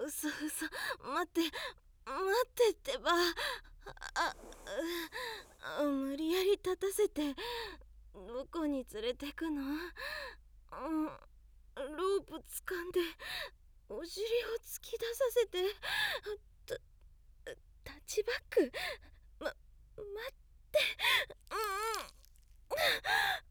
待ってってば。無理やり立たせてどこに連れてくの？ロープ掴んでお尻を突き出させて。タッチバック。待って。